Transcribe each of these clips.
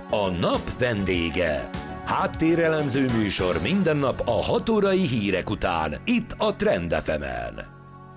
A nap vendége. Háttérelemző műsor minden nap a 6 órai hírek után, itt a Trend FM-en.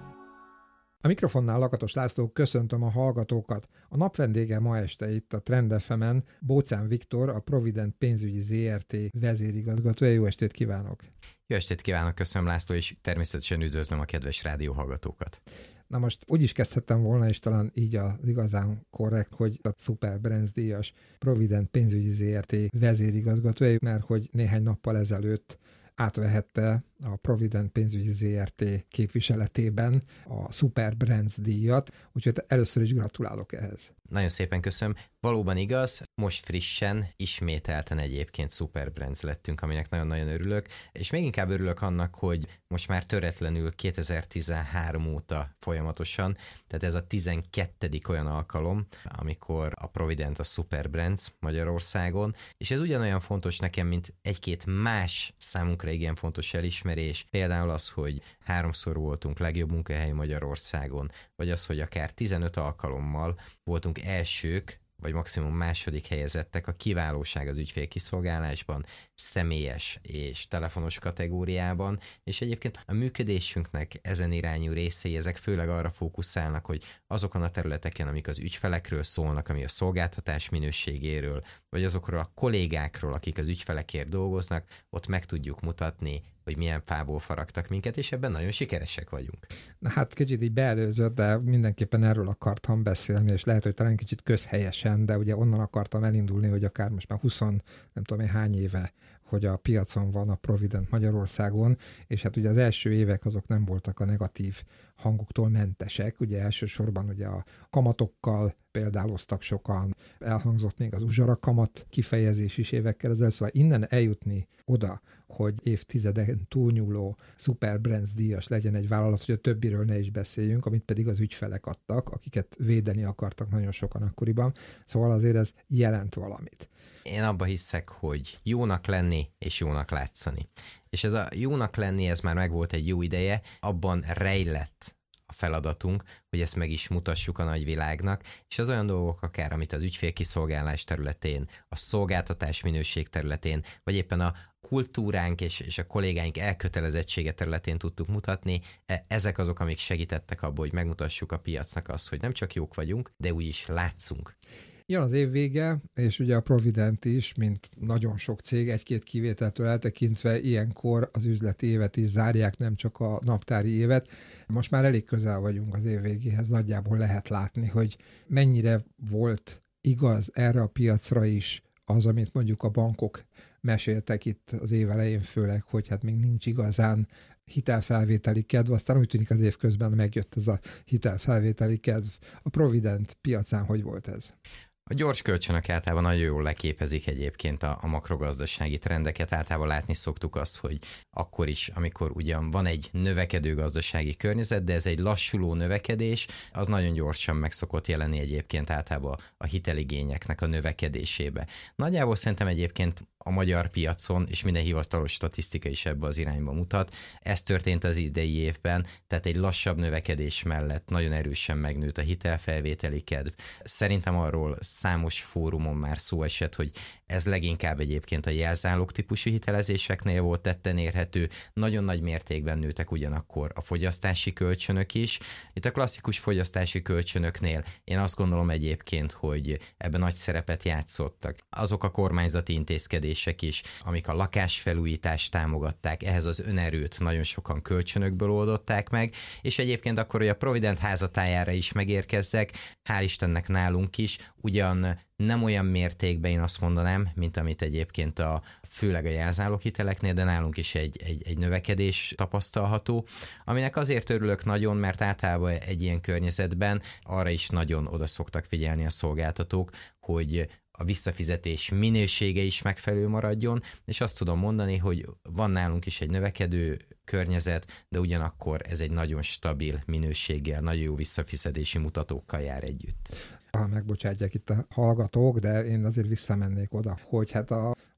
A mikrofonnál Lakatos László, köszöntöm a hallgatókat. A nap vendége ma este itt a Trend FM-en Bóczán Viktor, a Provident pénzügyi ZRT vezérigazgatója. Jó estét kívánok! Jó estét kívánok, köszönöm László, és természetesen üdvözlöm a kedves rádióhallgatókat. Na most úgy is kezdhettem volna, és talán így az igazán korrekt, hogy a Super Brands díjas Provident pénzügyi ZRT vezérigazgatója, mert hogy néhány nappal ezelőtt átvehette a Provident pénzügyi ZRT képviseletében a Super Brands díjat, úgyhogy először is gratulálok ehhez. Nagyon szépen köszönöm. Valóban igaz, most frissen, ismételten egyébként Super Brands lettünk, aminek nagyon-nagyon örülök, és még inkább örülök annak, hogy most már töretlenül 2013 óta folyamatosan, tehát ez a 12. olyan alkalom, amikor a Provident a Super Brands Magyarországon, és ez ugyanolyan fontos nekem, mint egy-két más számunkra igen fontos elismerés, például az, hogy 3-szor voltunk legjobb munkahely Magyarországon, vagy az, hogy akár 15 alkalommal voltunk elsők, vagy maximum második helyezettek a kiválóság az ügyfélkiszolgálásban, személyes és telefonos kategóriában, és egyébként a működésünknek ezen irányú részei, ezek főleg arra fókuszálnak, hogy azokon a területeken, amik az ügyfelekről szólnak, ami a szolgáltatás minőségéről, vagy azokról a kollégákról, akik az ügyfelekért dolgoznak, ott meg tudjuk mutatni, hogy milyen fából faragtak minket, és ebben nagyon sikeresek vagyunk. Na hát kicsit így beelőzött, de mindenképpen erről akartam beszélni, és lehet, hogy talán kicsit közhelyesen, de ugye onnan akartam elindulni, hogy akár most már 20, nem tudom én hány éve, hogy a piacon van a Provident Magyarországon, és hát ugye az első évek azok nem voltak a negatív hangoktól mentesek, ugye elsősorban ugye a kamatokkal példáloztak sokan, elhangzott még az uzsara kamat kifejezés is évekkel ezelőtt, szóval innen eljutni oda, hogy évtizeden túlnyúló Super Brands díjas legyen egy vállalat, hogy a többiről ne is beszéljünk, amit pedig az ügyfelek adtak, akiket védeni akartak nagyon sokan akkoriban, szóval azért ez jelent valamit. Én abba hiszek, hogy jónak lenni és jónak látszani. És ez a jónak lenni, ez már megvolt egy jó ideje, abban rejlett a feladatunk, hogy ezt meg is mutassuk a nagyvilágnak, és az olyan dolgok akár, amit az ügyfélkiszolgálás területén, a szolgáltatás minőség területén, vagy éppen a kultúránk és a kollégáink elkötelezettsége területén tudtuk mutatni, ezek azok, amik segítettek abba, hogy megmutassuk a piacnak azt, hogy nem csak jók vagyunk, de úgy is látszunk. Jön az év vége, és ugye a Provident is, mint nagyon sok cég, egy-két kivételtől eltekintve ilyenkor az üzleti évet is zárják, nem csak a naptári évet. Most már elég közel vagyunk az év végéhez, nagyjából lehet látni, hogy mennyire volt igaz erre a piacra is az, amit mondjuk a bankok meséltek itt az év elején főleg, hogy hát még nincs igazán hitelfelvételi kedv, aztán úgy tűnik az év közben megjött ez a hitelfelvételi kedv. A Provident piacán hogy volt ez? A gyors kölcsönök általában nagyon jól leképezik egyébként a makrogazdasági trendeket. Általában látni szoktuk azt, hogy akkor is, amikor ugyan van egy növekedő gazdasági környezet, de ez egy lassuló növekedés, az nagyon gyorsan meg szokott jelenni egyébként általában a hiteligényeknek a növekedésébe. Nagyjából szerintem egyébként a magyar piacon, és minden hivatalos statisztika is ebbe az irányba mutat. Ez történt az idei évben, tehát egy lassabb növekedés mellett nagyon erősen megnőtt a hitelfelvételi kedv. Szerintem arról számos fórumon már szó esett, hogy ez leginkább egyébként a jelzálog típusú hitelezéseknél volt tetten érhető, nagyon nagy mértékben nőtek ugyanakkor a fogyasztási kölcsönök is. Itt a klasszikus fogyasztási kölcsönöknél én azt gondolom egyébként, hogy ebben nagy szerepet játszottak azok a kormányzati intézkedések is, amik a lakásfelújítást támogatták, ehhez az önerőt nagyon sokan kölcsönökből oldották meg, és egyébként akkor, hogy a Provident házatájára is megérkezzek, hál' Istennek nálunk is, ugyan nem olyan mértékben én azt mondanám, mint amit egyébként főleg a jelzáloghiteleknél, de nálunk is egy növekedés tapasztalható, aminek azért örülök nagyon, mert általában egy ilyen környezetben arra is nagyon oda szoktak figyelni a szolgáltatók, hogy a visszafizetés minősége is megfelelő maradjon, és azt tudom mondani, hogy van nálunk is egy növekedő környezet, de ugyanakkor ez egy nagyon stabil minőséggel, nagyon jó visszafizetési mutatókkal jár együtt. Megbocsátják itt a hallgatók, de én azért visszamennék oda, hogy hát a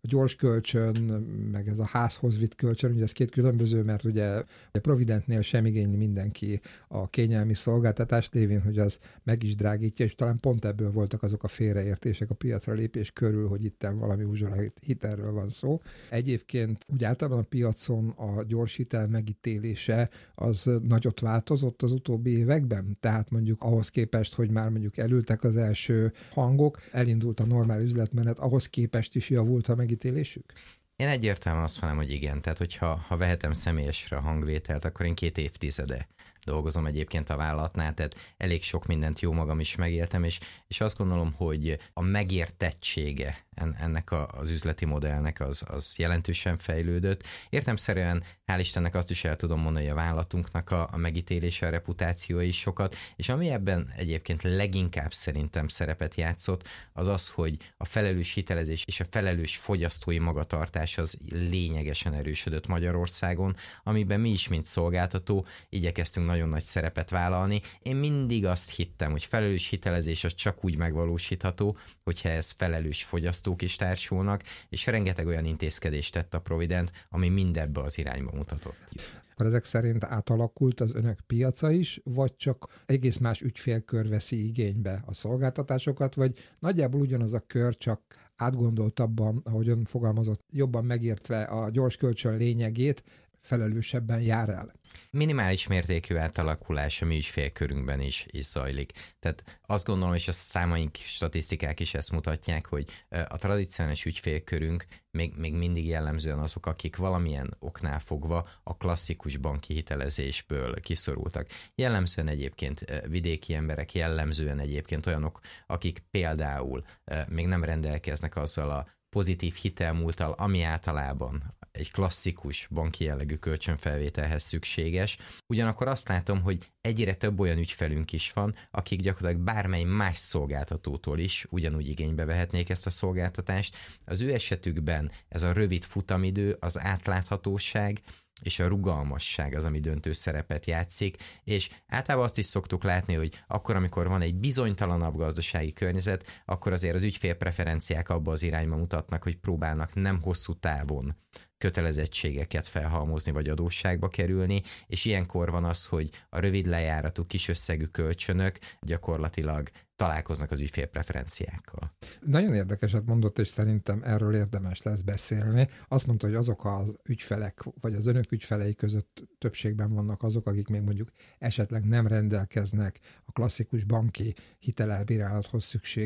gyors kölcsön, meg ez a házhoz vitt kölcsön, ugye ez két különböző, mert ugye a Providentnél sem igényli mindenki a kényelmi szolgáltatást, lévén, hogy az meg is drágítja, és talán pont ebből voltak azok a félreértések a piacra lépés körül, hogy itten valami uzsora hitelről van szó. Egyébként úgy általában a piacon a gyors hitel megítélése az nagyot változott az utóbbi években, tehát mondjuk ahhoz képest, hogy már mondjuk elültek az első hangok, elindult a normál üzletmenet, ahhoz képest is javult a megítélésük? Én egyértelműen azt mondom, hogy igen. Tehát, hogyha vehetem személyesre a hangvételt, akkor én 2 évtizede dolgozom egyébként a vállalatnál, tehát elég sok mindent jó magam is megéltem, és azt gondolom, hogy a megértettsége ennek az üzleti modellnek az jelentősen fejlődött. Értelemszerűen, hál' Istennek azt is el tudom mondani, hogy a vállalatunknak a megítélése, a reputációja is sokat, és ami ebben egyébként leginkább szerintem szerepet játszott, az az, hogy a felelős hitelezés és a felelős fogyasztói magatartás az lényegesen erősödött Magyarországon, amiben mi is, mint szolgáltató, igyekeztünk nagyon nagy szerepet vállalni. Én mindig azt hittem, hogy felelős hitelezés az csak úgy megvalósítható, hogyha ez felelős fogyasztók is társulnak, és rengeteg olyan intézkedést tett a Provident, ami mindebbe az irányba mutatott. Akkor ezek szerint átalakult az önök piaca is, vagy csak egész más ügyfélkör veszi igénybe a szolgáltatásokat, vagy nagyjából ugyanaz a kör, csak átgondoltabban, ahogy ön fogalmazott, jobban megértve a gyors kölcsön lényegét, felelősebben jár el? Minimális mértékű átalakulás a mi ügyfélkörünkben is zajlik. Tehát azt gondolom, és a számaink, statisztikák is ezt mutatják, hogy a tradicionális ügyfélkörünk még mindig jellemzően azok, akik valamilyen oknál fogva a klasszikus banki hitelezésből kiszorultak. Jellemzően egyébként vidéki emberek, jellemzően egyébként olyanok, akik például még nem rendelkeznek azzal a pozitív hitelmúlttal, ami általában egy klasszikus banki jellegű kölcsönfelvételhez szükséges. Ugyanakkor azt látom, hogy egyre több olyan ügyfelünk is van, akik gyakorlatilag bármely más szolgáltatótól is ugyanúgy igénybe vehetnék ezt a szolgáltatást. Az ő esetükben ez a rövid futamidő, az átláthatóság és a rugalmasság az, ami döntő szerepet játszik, és általában azt is szoktuk látni, hogy akkor, amikor van egy bizonytalanabb gazdasági környezet, akkor azért az ügyfélpreferenciák abba az irányba mutatnak, hogy próbálnak nem hosszú távon kötelezettségeket felhalmozni vagy adósságba kerülni, és ilyenkor van az, hogy a rövid lejáratú kis összegű kölcsönök gyakorlatilag találkoznak az ügyfélpreferenciákkal. Nagyon érdekeset mondott, és szerintem erről érdemes lesz beszélni. Azt mondta, hogy azok az ügyfelek, vagy az önök ügyfelei között többségben vannak azok, akik még mondjuk esetleg nem rendelkeznek a klasszikus banki hitelbírálathoz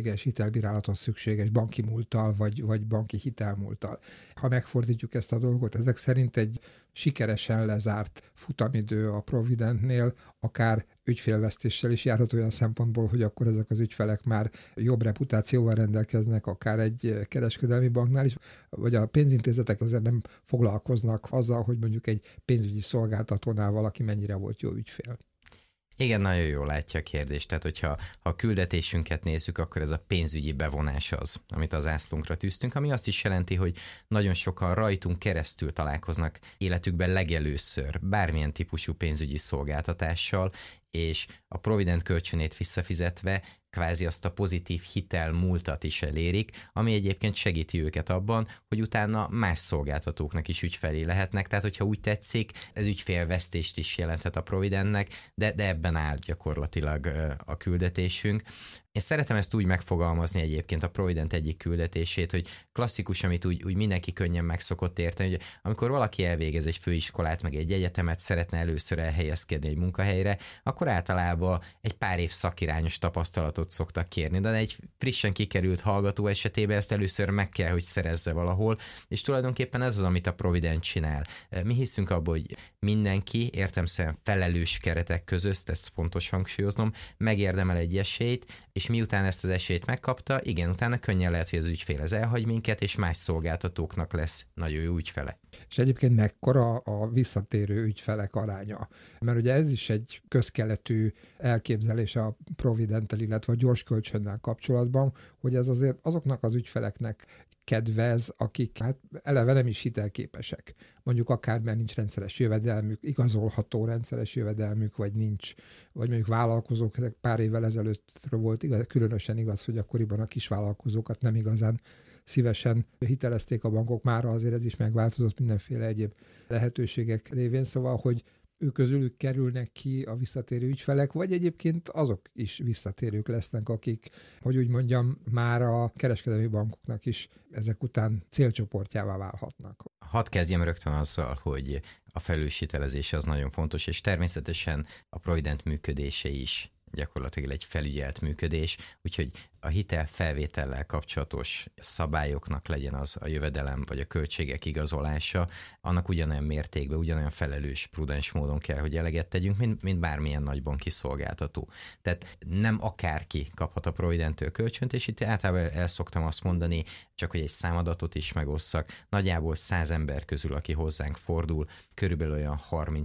szükséges banki múlttal, vagy banki hitelmúlttal. Ha megfordítjuk ezt a dolgot, ezek szerint egy sikeresen lezárt futamidő a Providentnél, akár ügyfélvesztéssel is járhat olyan szempontból, hogy akkor ezek az ügyfelek már jobb reputációval rendelkeznek, akár egy kereskedelmi banknál is, vagy a pénzintézetek azért nem foglalkoznak azzal, hogy mondjuk egy pénzügyi szolgáltatónál valaki mennyire volt jó ügyfél. Igen, nagyon jól látja a kérdést. Tehát, hogyha a küldetésünket nézzük, akkor ez a pénzügyi bevonás az, amit az zászlónkra tűztünk, ami azt is jelenti, hogy nagyon sokan rajtunk keresztül találkoznak életükben legelőször bármilyen típusú pénzügyi szolgáltatással, és a Provident kölcsönét visszafizetve kvázi azt a pozitív hitel múltat is elérik, ami egyébként segíti őket abban, hogy utána más szolgáltatóknak is ügyfelé lehetnek, tehát hogyha úgy tetszik, ez ügyfélvesztést is jelenthet a Providentnek, de ebben áll gyakorlatilag a küldetésünk. Én szeretem ezt úgy megfogalmazni egyébként a Provident egyik küldetését, hogy klasszikus, amit úgy mindenki könnyen meg szokott érteni, hogy amikor valaki elvégez egy főiskolát, meg egy egyetemet, szeretne először elhelyezkedni egy munkahelyre, akkor általában egy pár év szakirányos tapasztalatot szoktak kérni, de egy frissen kikerült hallgató esetében ezt először meg kell, hogy szerezze valahol, és tulajdonképpen ez az, amit a Provident csinál. Mi hiszünk abban, hogy mindenki értelemszerűen felelős keretek között, ezt fontos hangsúlyoznom, megérdemel egy esélyt, és miután ezt az esélyt megkapta, igen, utána könnyen lehet, hogy az ügyfél az elhagy minket, és más szolgáltatóknak lesz nagyon jó ügyfele. És egyébként mekkora a visszatérő ügyfelek aránya? Mert ugye ez is egy közkeletű elképzelés a Providenttel, illetve a gyors kölcsönnel kapcsolatban, hogy ez azért azoknak az ügyfeleknek kedvez, akik hát eleve nem is hitelképesek. Mondjuk akár mert nincs rendszeres jövedelmük, igazolható rendszeres jövedelmük, vagy nincs, vagy mondjuk vállalkozók, ezek pár évvel ezelőttről volt különösen igaz, hogy akkoriban a kisvállalkozókat nem igazán szívesen hitelezték a bankok, mára azért ez is megváltozott mindenféle egyéb lehetőségek révén, szóval, hogy ők közülük kerülnek ki a visszatérő ügyfelek, vagy egyébként azok is visszatérők lesznek, akik, hogy úgy mondjam, már a kereskedelmi bankoknak is ezek után célcsoportjává válhatnak. Hadd kezdjem rögtön azzal, hogy a felelős hitelezés az nagyon fontos, és természetesen a Provident működése is gyakorlatilag egy felügyelt működés, úgyhogy a hitel felvétellel kapcsolatos szabályoknak legyen az a jövedelem vagy a költségek igazolása, annak ugyanolyan mértékben, ugyanolyan felelős, prudens módon kell, hogy eleget tegyünk, mint bármilyen nagybanki szolgáltató. Tehát nem akárki kaphat a Providenttől kölcsönt, és itt általában el szoktam azt mondani, csak hogy egy számadatot is megosszak, nagyjából 100 ember közül, aki hozzánk fordul, körülbelül olyan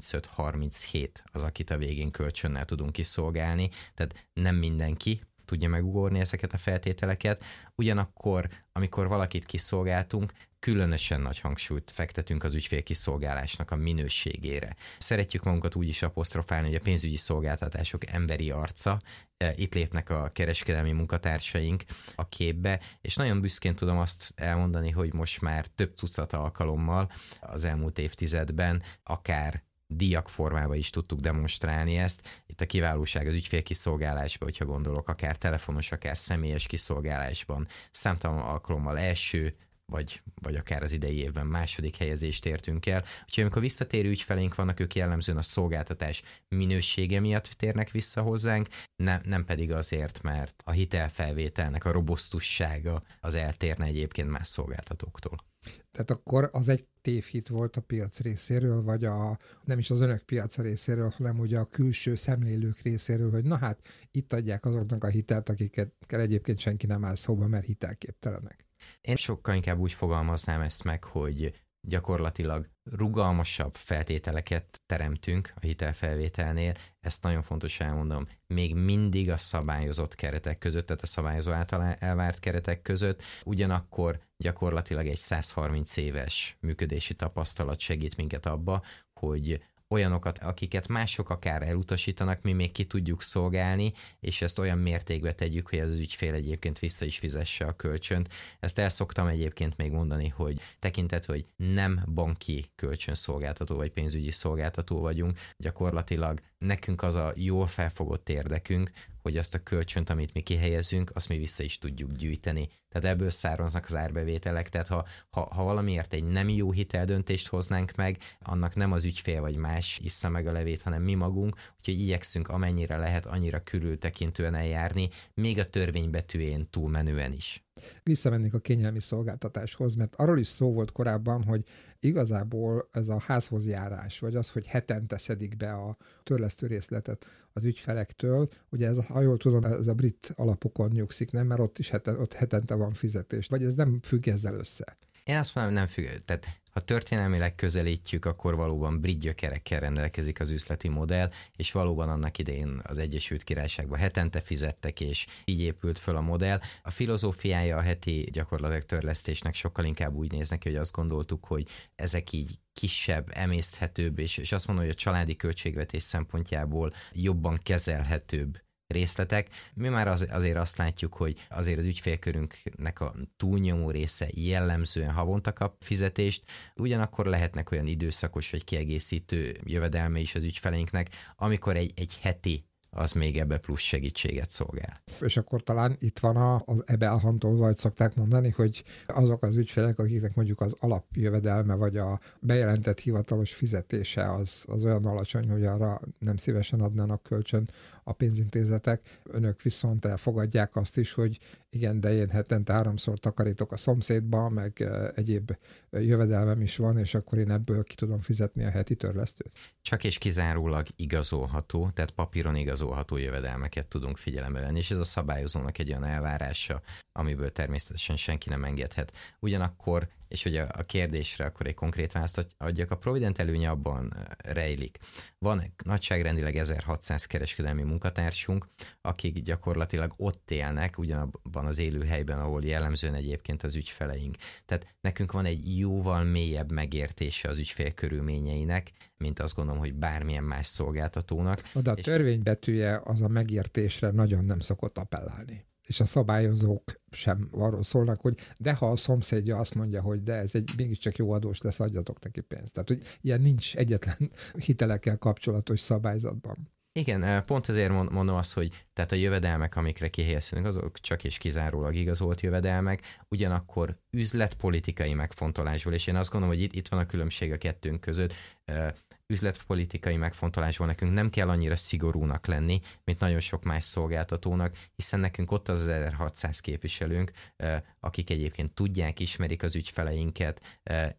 35-37 az, akit a végén kölcsönnel tudunk kiszolgálni, tehát nem mindenki tudja megugorni ezeket a feltételeket. Ugyanakkor, amikor valakit kiszolgáltunk, különösen nagy hangsúlyt fektetünk az ügyfélkiszolgálásnak a minőségére. Szeretjük magunkat úgy is apostrofálni, hogy a pénzügyi szolgáltatások emberi arca, itt lépnek a kereskedelmi munkatársaink a képbe, és nagyon büszkén tudom azt elmondani, hogy most már több tucat alkalommal az elmúlt évtizedben akár díjak formában is tudtuk demonstrálni ezt. Itt a kiválóság az ügyfélkiszolgálásban, hogyha gondolok, akár telefonos, akár személyes kiszolgálásban, számtalan alkalommal első, vagy akár az idei évben második helyezést értünk el. Úgyhogy amikor visszatérő ügyfeleink vannak, ők jellemzően a szolgáltatás minősége miatt térnek vissza hozzánk, nem pedig azért, mert a hitelfelvételnek a robusztussága az eltérne egyébként más szolgáltatóktól. Tehát akkor az egy tévhit volt a piac részéről, vagy nem is az önök piaca részéről, hanem ugye a külső szemlélők részéről, hogy na hát itt adják azoknak a hitelt, akikkel egyébként senki nem áll szóba, mert hitelképtelenek. Én sokkal inkább úgy fogalmaznám ezt meg, hogy gyakorlatilag rugalmasabb feltételeket teremtünk a hitelfelvételnél, ezt nagyon fontos elmondom, még mindig a szabályozott keretek között, tehát a szabályozó által elvárt keretek között, ugyanakkor gyakorlatilag egy 130 éves működési tapasztalat segít minket abba, hogy olyanokat, akiket mások akár elutasítanak, mi még ki tudjuk szolgálni, és ezt olyan mértékben tegyük, hogy az ügyfél egyébként vissza is fizesse a kölcsönt. Ezt el szoktam egyébként még mondani, hogy tekintetve, hogy nem banki kölcsönszolgáltató vagy pénzügyi szolgáltató vagyunk, gyakorlatilag nekünk az a jól felfogott érdekünk, hogy azt a kölcsönt, amit mi kihelyezünk, azt mi vissza is tudjuk gyűjteni. Tehát ebből származnak az árbevételek, tehát ha valamiért egy nem jó hiteldöntést hoznánk meg, annak nem az ügyfél vagy más issza meg a levét, hanem mi magunk, úgyhogy igyekszünk amennyire lehet, annyira körültekintően eljárni, még a törvény betűjén túlmenően is. Visszamennék a kényelmi szolgáltatáshoz, mert arról is szó volt korábban, hogy igazából ez a házhoz járás, vagy az, hogy hetente szedik be a törlesztő részletet az ügyfelektől, ugye ez, ha jól tudom, ez a brit alapokon nyugszik, nem? Mert ott is ott hetente van fizetés, vagy ez nem függ ezzel össze? Én azt mondom, nem függ. Tehát ha történelmileg közelítjük, akkor valóban brit gyökerekkel rendelkezik az üzleti modell, és valóban annak idején az Egyesült Királyságban hetente fizettek, és így épült föl a modell. A filozófiája a heti gyakorlatilag törlesztésnek sokkal inkább úgy néz neki, hogy azt gondoltuk, hogy ezek így kisebb, emészthetőbb, és azt mondom, hogy a családi költségvetés szempontjából jobban kezelhetőbb részletek. Mi már azért azt látjuk, hogy azért az ügyfélkörünknek a túlnyomó része jellemzően havonta kap fizetést, ugyanakkor lehetnek olyan időszakos vagy kiegészítő jövedelme is az ügyfeleinknek, amikor egy heti az még ebbe plusz segítséget szolgál. És akkor talán itt van az ebbe elhantolva, hogy szokták mondani, hogy azok az ügyfelek, akiknek mondjuk az alapjövedelme, vagy a bejelentett hivatalos fizetése az olyan alacsony, hogy arra nem szívesen adnának kölcsön a pénzintézetek. Önök viszont elfogadják azt is, hogy igen, de én hetente 3-szor takarítok a szomszédba, meg egyéb jövedelmem is van, és akkor én ebből ki tudom fizetni a heti törlesztőt. Csak és kizárólag igazolható, tehát papíron igazolható jövedelmeket tudunk figyelembe venni, és ez a szabályozónak egy olyan elvárása, amiből természetesen senki nem engedhet. Ugyanakkor, és hogy a kérdésre akkor egy konkrét választ adjak, a Provident előnye abban rejlik. Van nagyságrendileg 1600 kereskedelmi munkatársunk, akik gyakorlatilag ott élnek, ugyanabban az élőhelyben, ahol jellemzően egyébként az ügyfeleink. Tehát nekünk van egy jóval mélyebb megértése az ügyfél körülményeinek, mint azt gondolom, hogy bármilyen más szolgáltatónak. De a törvény betűje az a megértésre nagyon nem szokott appellálni. és a szabályozók sem arról szólnak, hogy de ha a szomszédja azt mondja, hogy de ez egy mégiscsak jó adós lesz, adjatok neki pénzt. Tehát, hogy ilyen nincs egyetlen hitelekkel kapcsolatos szabályzatban. Igen, pont ezért mondom azt, hogy tehát a jövedelmek, amikre kihelyezünk, azok csak és kizárólag igazolt jövedelmek, ugyanakkor üzletpolitikai megfontolásból, és én azt gondolom, hogy itt van a különbség a kettőnk között, üzletpolitikai megfontolásból nekünk nem kell annyira szigorúnak lenni, mint nagyon sok más szolgáltatónak, hiszen nekünk ott az 1600 képviselőnk, akik egyébként tudják, ismerik az ügyfeleinket,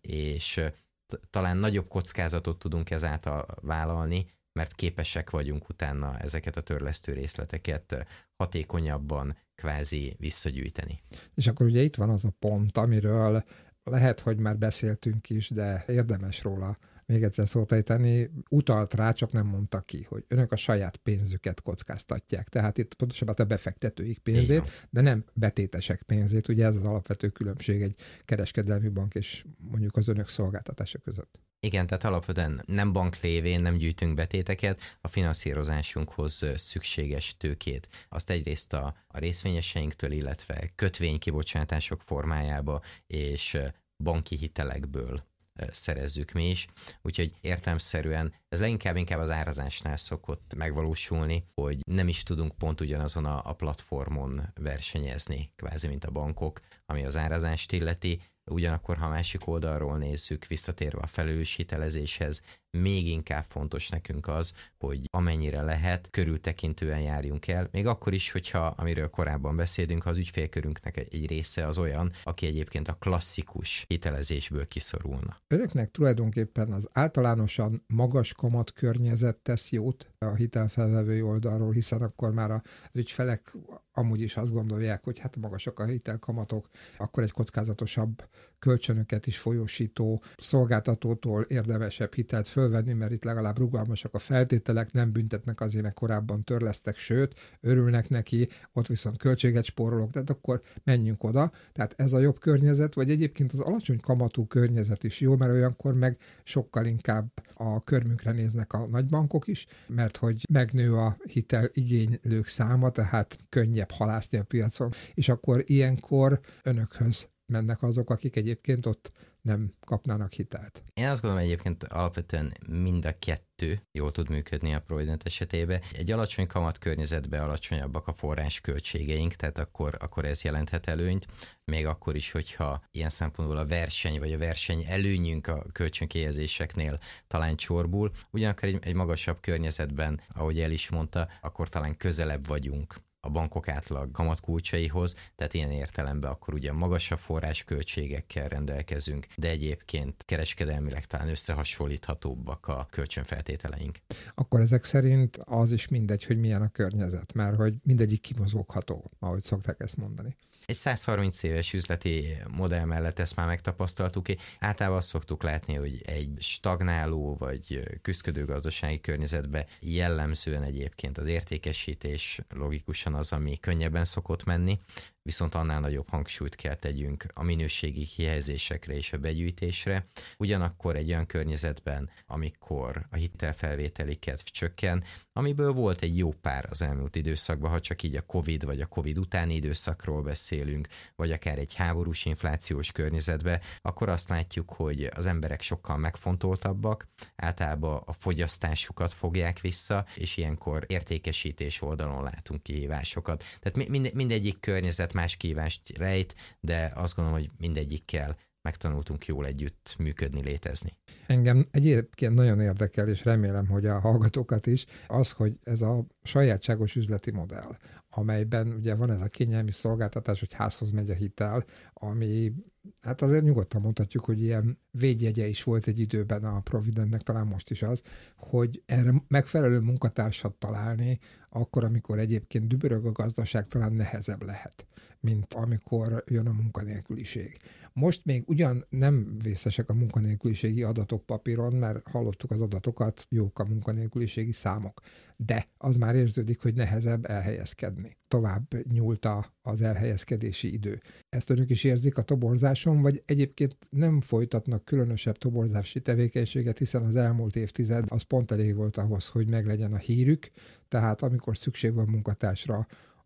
és talán nagyobb kockázatot tudunk ezáltal vállalni, mert képesek vagyunk utána ezeket a törlesztő részleteket hatékonyabban kvázi visszagyűjteni. És akkor ugye itt van az a pont, amiről lehet, hogy már beszéltünk is, de érdemes róla még egyszer szót ejteni, utalt rá, csak nem mondta ki, hogy önök a saját pénzüket kockáztatják. Tehát itt pontosabban a befektetőik pénzét, de nem betétesek pénzét. Ugye ez az alapvető különbség egy kereskedelmi bank és mondjuk az önök szolgáltatása között. Igen, tehát alapvetően nem bank lévén nem gyűjtünk betéteket, a finanszírozásunkhoz szükséges tőkét. Azt egyrészt a részvényeseinktől, illetve kötvénykibocsátások formájába és banki hitelekből szerezzük mi is, úgyhogy értelemszerűen ez leginkább az árazásnál szokott megvalósulni, hogy nem is tudunk pont ugyanazon a platformon versenyezni, kvázi mint a bankok, ami az árazást illeti. Ugyanakkor, ha másik oldalról nézzük, visszatérve a felelős hitelezéshez, még inkább fontos nekünk az, hogy amennyire lehet, körültekintően járjunk el, még akkor is, hogyha, amiről korábban beszélünk, ha az ügyfélkörünknek egy része az olyan, aki egyébként a klasszikus hitelezésből kiszorulna. Önöknek tulajdonképpen az általánosan magas kamat környezet tesz jót a hitelfelvevői oldalról, hiszen akkor már az ügyfelek amúgy is azt gondolják, hogy hát magasak a hitelkamatok, akkor egy kockázatosabb kölcsönöket is folyósító szolgáltatótól érdemesebb hitelt fölvenni, mert itt legalább rugalmasak a feltételek, nem büntetnek azért, mert korábban törlesztek, sőt, örülnek neki, ott viszont költséget spórolok, tehát akkor menjünk oda. Tehát ez a jobb környezet, vagy egyébként az alacsony kamatú környezet is jó, mert olyankor meg sokkal inkább a körmünkre néznek a nagybankok is, mert hogy megnő a hitel igénylők száma, tehát könnyebb halászni a piacon, és akkor ilyenkor önökhöz mennek azok, akik egyébként ott nem kapnának hitelt. Én azt gondolom, egyébként alapvetően mind a kettő jól tud működni a Provident esetében. Egy alacsony kamat környezetben alacsonyabbak a forrásköltségeink, tehát akkor ez jelenthet előnyt, még akkor is, hogyha ilyen szempontból a verseny vagy a verseny előnyünk a kölcsönkihelyezéseknél talán csorbul. Ugyanakkor egy magasabb környezetben, ahogy el is mondta, akkor talán közelebb vagyunk a bankok átlag kamatkulcsaihoz, tehát ilyen értelemben akkor ugye magasabb forrásköltségekkel rendelkezünk, de egyébként kereskedelmileg talán összehasonlíthatóbbak a kölcsönfeltételeink. Akkor ezek szerint az is mindegy, hogy milyen a környezet, mert hogy mindegyik kimozogható, ahogy szokták ezt mondani. Egy 130 éves üzleti modell mellett ezt már megtapasztaltuk. Általában azt szoktuk látni, hogy egy stagnáló vagy küszködő gazdasági környezetben jellemzően egyébként az értékesítés logikusan az, ami könnyebben szokott menni, viszont annál nagyobb hangsúlyt kell tegyünk a minőségi kihelyezésekre és a begyűjtésre. Ugyanakkor egy olyan környezetben, amikor a hitelfelvételi kedv csökken, amiből volt egy jó pár az elmúlt időszakban, ha csak így a Covid vagy a Covid utáni időszakról beszélünk, vagy akár egy háborús inflációs környezetben, akkor azt látjuk, hogy az emberek sokkal megfontoltabbak, általában a fogyasztásukat fogják vissza, és ilyenkor értékesítés oldalon látunk kihívásokat. Tehát mindegyik környezet más kihívást rejt, de azt gondolom, hogy mindegyikkel megtanultunk jól együtt működni, létezni. Engem egyébként nagyon érdekel, és remélem, hogy a hallgatókat is, az, hogy ez a sajátságos üzleti modell, amelyben ugye van ez a kényelmi szolgáltatás, hogy házhoz megy a hitel, ami hát azért nyugodtan mondhatjuk, hogy ilyen védjegye is volt egy időben a Providentnek, talán most is az, hogy erre megfelelő munkatársat találni, akkor, amikor egyébként dübörög a gazdaság, talán nehezebb lehet, mint amikor jön a munkanélküliség. Most még ugyan nem vészesek a munkanélküliségi adatok papíron, mert hallottuk az adatokat, jók a munkanélküliségi számok, de az már érződik, hogy nehezebb elhelyezkedni. Tovább nyúlt az elhelyezkedési idő. Ezt önök is érzik a toborzáson, vagy egyébként nem folytatnak különösebb toborzási tevékenységet, hiszen az elmúlt évtized az pont elég volt ahhoz, hogy meglegyen a hírük, tehát amikor szükség van munkatársra,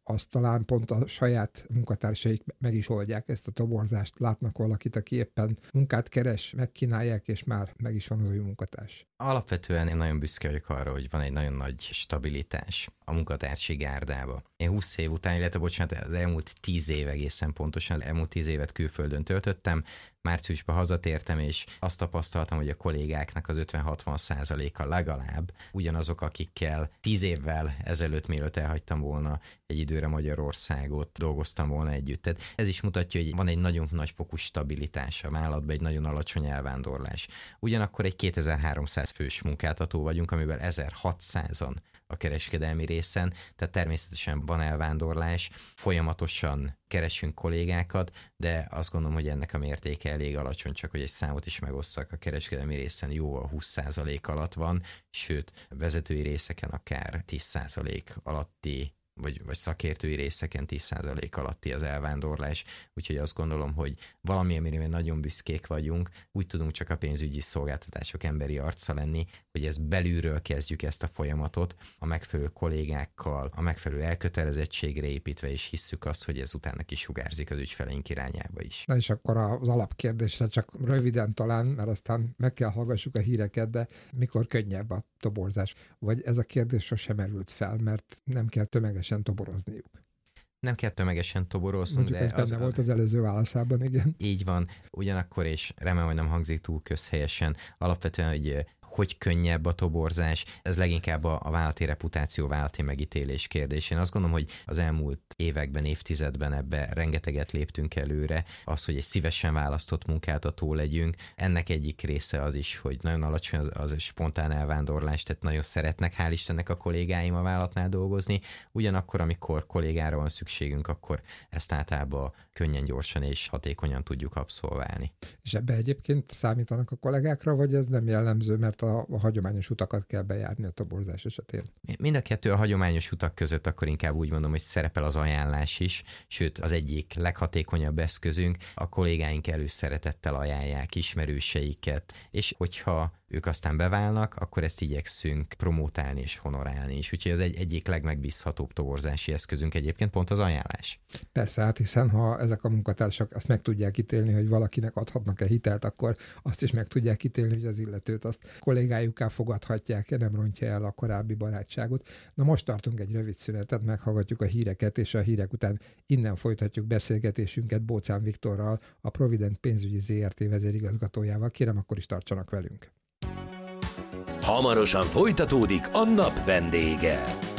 azt talán pont a saját munkatársaik meg is oldják ezt a toborzást. Látnak valakit, aki éppen munkát keres, megkínálják, és már meg is van az új munkatárs. Alapvetően én nagyon büszke vagyok arra, hogy van egy nagyon nagy stabilitás a munkatársi gárdába. Én 20 év után, illetve bocsánat, az elmúlt 10 év egészen pontosan, elmúlt 10 évet külföldön töltöttem, márciusban hazatértem, és azt tapasztaltam, hogy a kollégáknak az 50-60%-a legalább ugyanazok, akikkel 10 évvel ezelőtt, mielőtt elhagytam volna egy időre Magyarországot, dolgoztam volna együtt. Tehát ez is mutatja, hogy van egy nagyon nagy fokú stabilitás a vállalatban, egy nagyon alacsony elvándorlás. Ugyanakkor egy 2300 fős munkáltató vagyunk, amivel 1600-an a kereskedelmi részen, tehát természetesen van elvándorlás, folyamatosan keresünk kollégákat, de azt gondolom, hogy ennek a mértéke elég alacsony, csak hogy egy számot is megosszak, a kereskedelmi részen jóval 20% alatt van, sőt, vezetői részeken akár 10% alatti, vagy szakértői részeken 10% alatti az elvándorlás, úgyhogy azt gondolom, hogy valami, amire nagyon büszkék vagyunk, úgy tudunk csak a pénzügyi szolgáltatások emberi arca lenni, hogy ezt belülről kezdjük ezt a folyamatot, a megfelelő kollégákkal, a megfelelő elkötelezettségre építve, és hisszük azt, hogy ez utána kisugárzik az ügyfeleink irányába is. Na és akkor az alapkérdésre csak röviden talán, mert aztán meg kell hallgassuk a híreket, de mikor könnyebb a toborzás? Vagy ez a kérdés sosem merült fel, mert nem kell tömegesen toborozniuk? Nem kell tömegesen toboroznunk, mondjuk de ez benne volt az előző válaszában, igen. Így van. Ugyanakkor, és remélem, hogy nem hangzik túl közhelyesen, alapvetően, hogy könnyebb a toborzás, ez leginkább a vállalati reputáció, vállalati megítélés kérdés. Én azt gondolom, hogy az elmúlt években, évtizedben ebbe rengeteget léptünk előre, az, hogy egy szívesen választott munkáltató legyünk. Ennek egyik része az is, hogy nagyon alacsony az spontán elvándorlás, tehát nagyon szeretnek, hál' Istennek a kollégáim a vállalatnál dolgozni. Ugyanakkor, amikor kollégára van szükségünk, akkor ezt általában könnyen, gyorsan és hatékonyan tudjuk abszolválni. És ebbe egyébként számítanak a kollégákra, vagy ez nem jellemző, mert a hagyományos utakat kell bejárni a toborzás esetén? Mind a kettő a hagyományos utak között, akkor inkább úgy mondom, hogy szerepel az ajánlás is, sőt az egyik leghatékonyabb eszközünk, a kollégáink előszeretettel ajánlják ismerőseiket, és hogyha ők aztán beválnak, akkor ezt igyekszünk promótálni és honorálni is. Úgyhogy az egyik legmegbízhatóbb toborzási eszközünk egyébként pont az ajánlás. Persze, hát hiszen ha ezek a munkatársak azt meg tudják ítélni, hogy valakinek adhatnak-e hitelt, akkor azt is meg tudják ítélni, hogy az illetőt azt kollégájukká fogadhatják, nem rontja el a korábbi barátságot. Na most tartunk egy rövid szünetet, meghallgatjuk a híreket, és a hírek után innen folytatjuk beszélgetésünket Bóczán Viktorral, a Provident pénzügyi ZRT vezérigazgatójával. Kérem, akkor is tartsanak velünk. Hamarosan folytatódik a nap vendége.